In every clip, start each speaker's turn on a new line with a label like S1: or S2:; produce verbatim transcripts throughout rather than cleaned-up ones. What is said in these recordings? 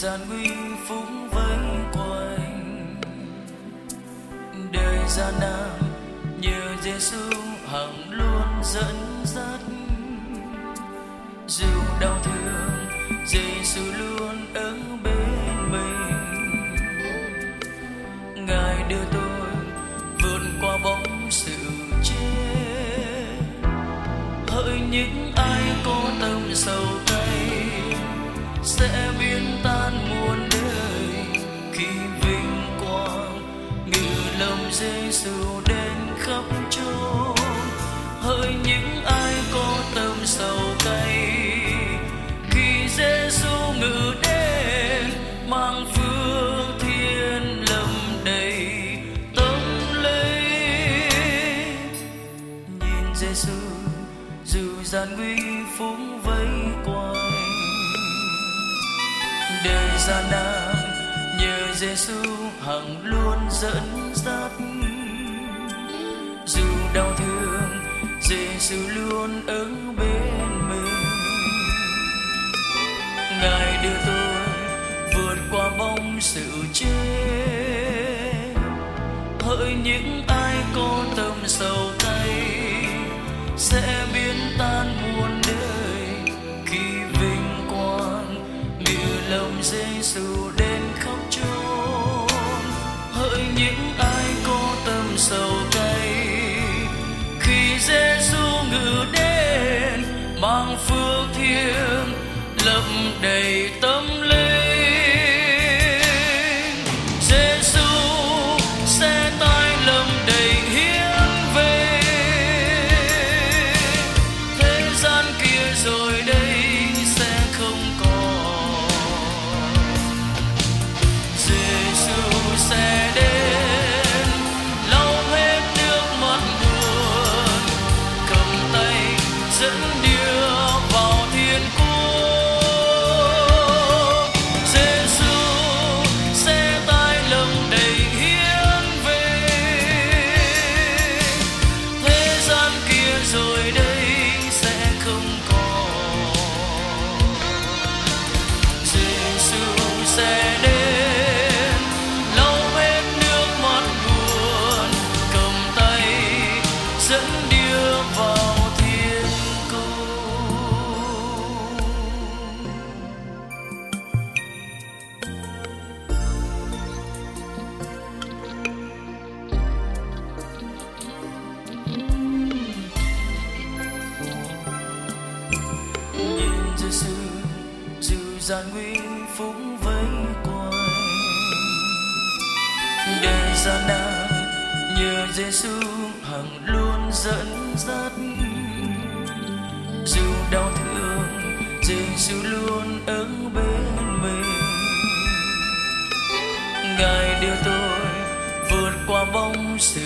S1: gian nguy phúc vây quanh. Đời gian nan nhờ Giêsu hằng luôn dẫn dắt. Dù đau thương Giêsu luôn ở bên mình. Ngài đưa tôi vượt qua bóng sự chết. Hỡi những ai có tâm sầu cay sẽ biến tan muôn đời khi vinh quang ngự lòng Giêsu đến khắp chốn. Hỡi những ai có tâm sầu cay khi Giêsu ngự đến mang phước thiên lâm đầy tâm linh. Nhìn Giêsu dù gian nguy phúc vây quanh. Đời gian nan nhờ Giêsu hằng luôn dẫn dắt. Dù đau thương Giêsu luôn ở bên mình. Ngài đưa tôi vượt qua bóng sự chết. Hỡi những ai có tâm sầu cay sẽ biến tan muôn đời khi vinh quang ngự lòng Giêsu đến khắp chốn. Hỡi những ai có tâm sầu cay khi Giêsu ngự đến mang phước thiêng lấp đầy tâm linh. Giêsu sẽ tái lâm đầy hiến về. Thế gian kia rồi đây sẽ không còn. Giêsu sẽ đến lau hết nước mắt buồn, cầm tay dẫn đưa vào thiên quốc. Giêsu sẽ tái lâm đầy hiến về. Thế gian kia rồi đây sẽ không còn. Giêsu sẽ đến lau hết nước mắt buồn, cầm tay dẫn đưa vào thiên cung. Nhìn Giêsu dù gian nguy phúc vây quanh. Đời gian nan nhờ Giêsu hằng luôn dẫn dắt. Dù đau thương Giêsu luôn ở bên mình. Ngài đưa tôi vượt qua bóng sự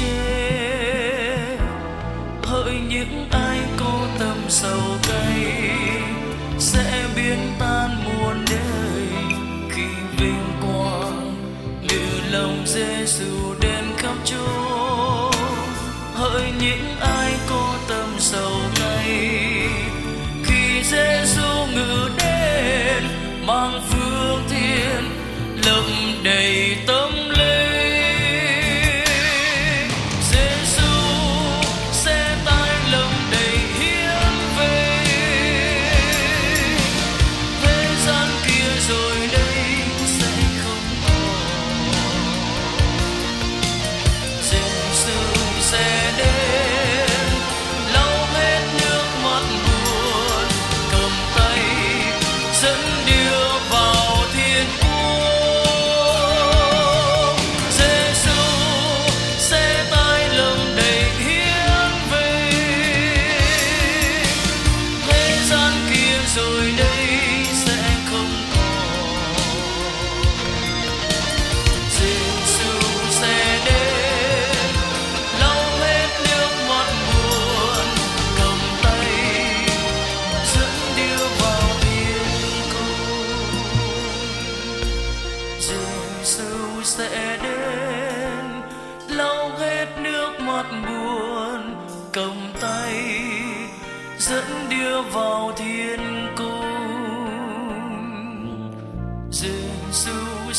S1: chết. Hỡi những ai có tâm sầu cay sẽ biến tan muôn đời khi vinh quang ngự lòng Giêsu đến khắp chốn. Hỡi những ai có tâm sầu cay khi Giêsu ngự đến mang phước thiên lấp đầy tâm linh. Giêsu sẽ tái lâm đầy hiến về. Thế gian kia rồi đây sẽ không còn. Giêsu sẽ đến lau hết nước mắt buồn, cầm tay dẫn đưa vào thiên quốc. Giêsu sẽ tái lâm đầy hiến về. Thế gian kia rồi đây sẽ không còn. Giêsu sẽ đến lau hết nước mắt buồn, cầm tay dẫn đưa vào thiên cung. Giêsu sẽ đến lau hết nước mắt buồn, cầm tay dẫn đưa vào thiên cung.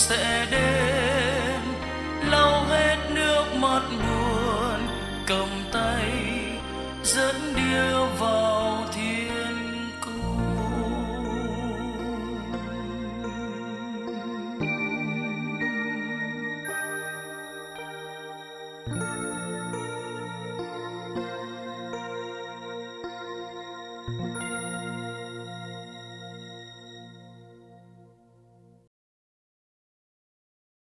S1: sẽ đến, lau hết nước mắt buồn, cầm tay dẫn điệu